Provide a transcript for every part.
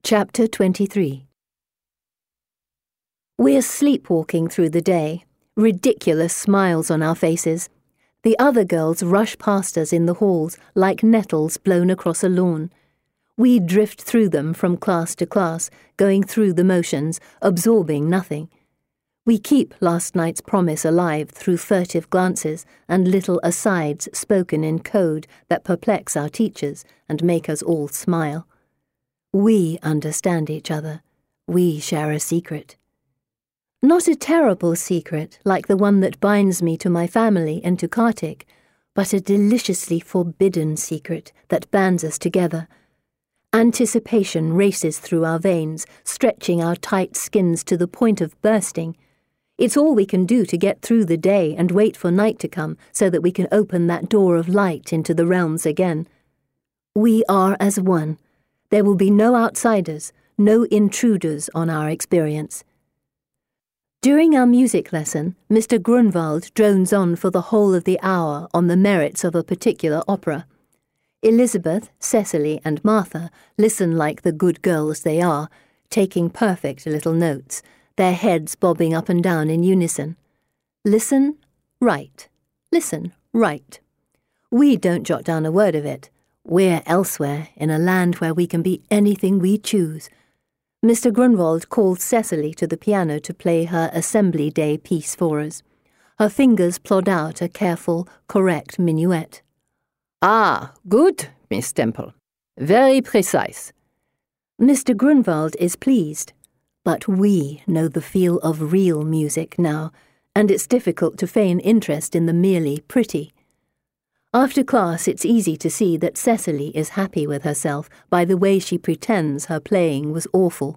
Chapter 23. We're sleepwalking through the day, ridiculous smiles on our faces. The other girls rush past us in the halls like nettles blown across a lawn. We drift through them from class to class, going through the motions, absorbing nothing. We keep last night's promise alive through furtive glances and little asides spoken in code that perplex our teachers and make us all smile. We understand each other. We share a secret. Not a terrible secret like the one that binds me to my family and to Kartik, but a deliciously forbidden secret that bands us together. Anticipation races through our veins, stretching our tight skins to the point of bursting. It's all we can do to get through the day and wait for night to come so that we can open that door of light into the realms again. We are as one. There will be no outsiders, no intruders on our experience. During our music lesson, Mr. Grunwald drones on for the whole of the hour on the merits of a particular opera. Elizabeth, Cecily, and Martha listen like the good girls they are, taking perfect little notes, their heads bobbing up and down in unison. Listen, write. Listen, write. We don't jot down a word of it. We're elsewhere, in a land where we can be anything we choose. Mr. Grunwald called Cecily to the piano to play her Assembly Day piece for us. Her fingers plod out a careful, correct minuet. Ah, good, Miss Temple. Very precise. Mr. Grunwald is pleased, but we know the feel of real music now, and it's difficult to feign interest in the merely pretty. After class, it's easy to see that Cecily is happy with herself by the way she pretends her playing was awful.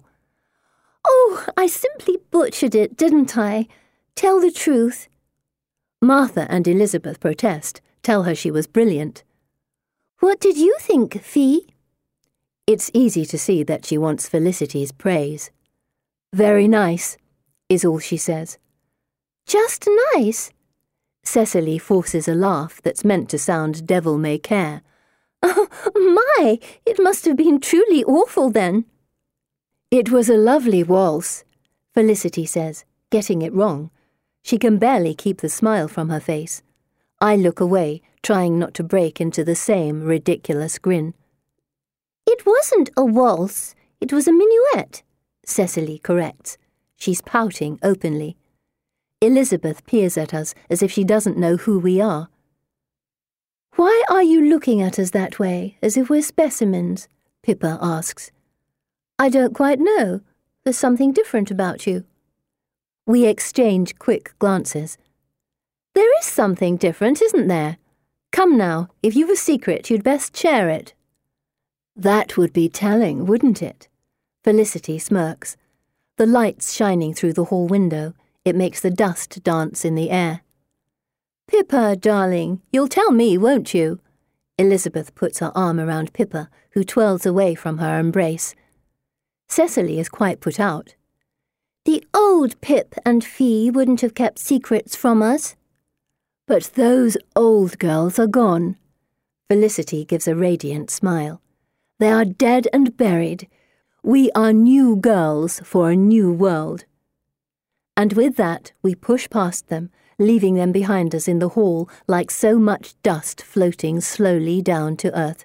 Oh, I simply butchered it, didn't I? Tell the truth. Martha and Elizabeth protest, tell her she was brilliant. What did you think, Fee? It's easy to see that she wants Felicity's praise. Very nice, is all she says. Just nice? Cecily forces a laugh that's meant to sound devil-may-care. Oh, my! It must have been truly awful then. It was a lovely waltz, Felicity says, getting it wrong. She can barely keep the smile from her face. I look away, trying not to break into the same ridiculous grin. It wasn't a waltz. It was a minuet, Cecily corrects. She's pouting openly. Elizabeth peers at us as if she doesn't know who we are. Why are you looking at us that way, as if we're specimens? Pippa asks. I don't quite know. There's something different about you. We exchange quick glances. There is something different, isn't there? Come now, if you've a secret, you'd best share it. That would be telling, wouldn't it? Felicity smirks. The light's shining through the hall window. It makes the dust dance in the air. Pippa, darling, you'll tell me, won't you? Elizabeth puts her arm around Pippa, who twirls away from her embrace. Cecily is quite put out. The old Pip and Fee wouldn't have kept secrets from us. But those old girls are gone. Felicity gives a radiant smile. They are dead and buried. We are new girls for a new world. And with that, we push past them, leaving them behind us in the hall like so much dust floating slowly down to earth.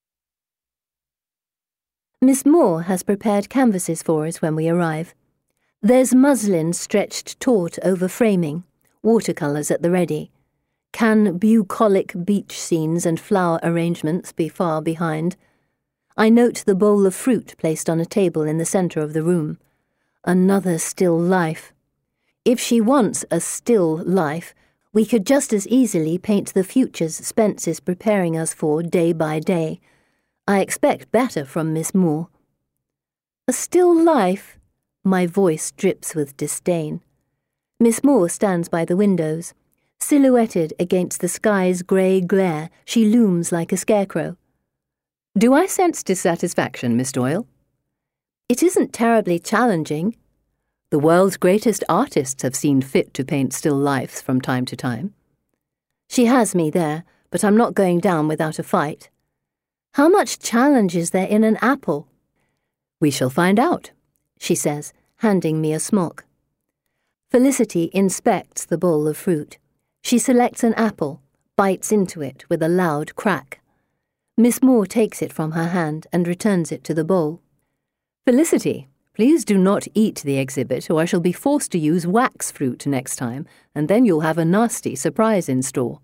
Miss Moore has prepared canvases for us when we arrive. There's muslin stretched taut over framing, watercolours at the ready. Can bucolic beach scenes and flower arrangements be far behind? I note the bowl of fruit placed on a table in the centre of the room. Another still life. If she wants a still life, we could just as easily paint the futures Spence is preparing us for day by day. I expect better from Miss Moore. A still life? My voice drips with disdain. Miss Moore stands by the windows. Silhouetted against the sky's grey glare, she looms like a scarecrow. Do I sense dissatisfaction, Miss Doyle? It isn't terribly challenging. The world's greatest artists have seen fit to paint still lifes from time to time. She has me there, but I'm not going down without a fight. How much challenge is there in an apple? We shall find out, she says, handing me a smock. Felicity inspects the bowl of fruit. She selects an apple, bites into it with a loud crack. Miss Moore takes it from her hand and returns it to the bowl. Felicity, please do not eat the exhibit, or I shall be forced to use wax fruit next time, and then you'll have a nasty surprise in store.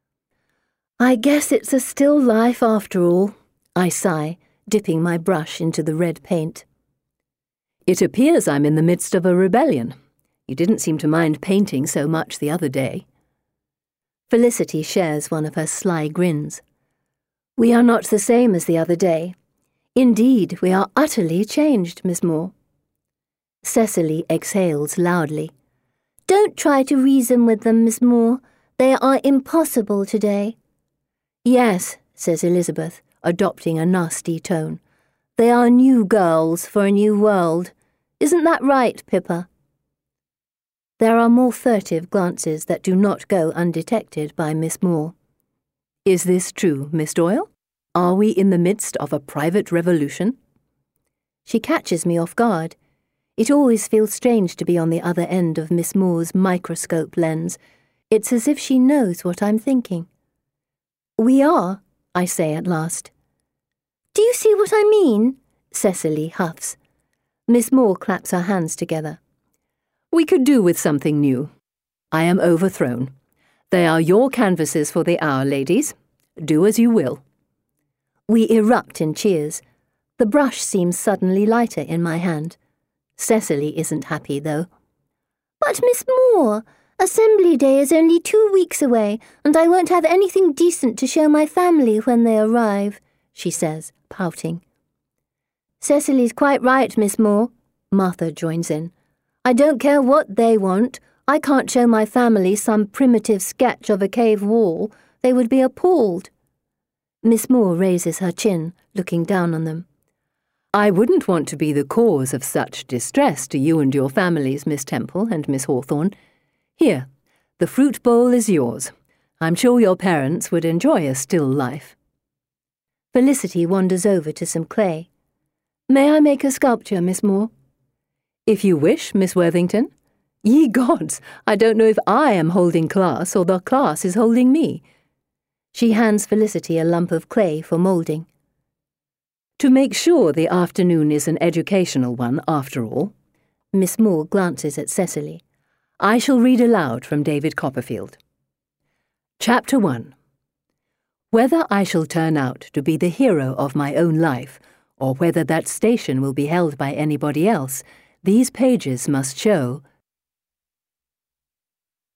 I guess it's a still life after all, I sigh, dipping my brush into the red paint. It appears I'm in the midst of a rebellion. You didn't seem to mind painting so much the other day. Felicity shares one of her sly grins. We are not the same as the other day. Indeed, we are utterly changed, Miss Moore. Cecily exhales loudly. Don't try to reason with them, Miss Moore. They are impossible today. Yes, says Elizabeth, adopting a nasty tone. They are new girls for a new world. Isn't that right, Pippa? There are more furtive glances that do not go undetected by Miss Moore. Is this true, Miss Doyle? Are we in the midst of a private revolution? She catches me off guard. It always feels strange to be on the other end of Miss Moore's microscope lens. It's as if she knows what I'm thinking. We are, I say at last. Do you see what I mean? Cecily huffs. Miss Moore claps her hands together. We could do with something new. I am overthrown. They are your canvases for the hour, ladies. Do as you will. We erupt in cheers. The brush seems suddenly lighter in my hand. Cecily isn't happy, though. But, Miss Moore, Assembly Day is only 2 weeks away, and I won't have anything decent to show my family when they arrive, she says, pouting. Cecily's quite right, Miss Moore, Martha joins in. I don't care what they want. I can't show my family some primitive sketch of a cave wall. They would be appalled. Miss Moore raises her chin, looking down on them. I wouldn't want to be the cause of such distress to you and your families, Miss Temple and Miss Hawthorne. Here, the fruit bowl is yours. I'm sure your parents would enjoy a still life. Felicity wanders over to some clay. May I make a sculpture, Miss Moore? If you wish, Miss Worthington. Ye gods, I don't know if I am holding class or the class is holding me. She hands Felicity a lump of clay for moulding. To make sure the afternoon is an educational one, after all, Miss Moore glances at Cecily. I shall read aloud from David Copperfield. Chapter 1. Whether I shall turn out to be the hero of my own life, or whether that station will be held by anybody else, these pages must show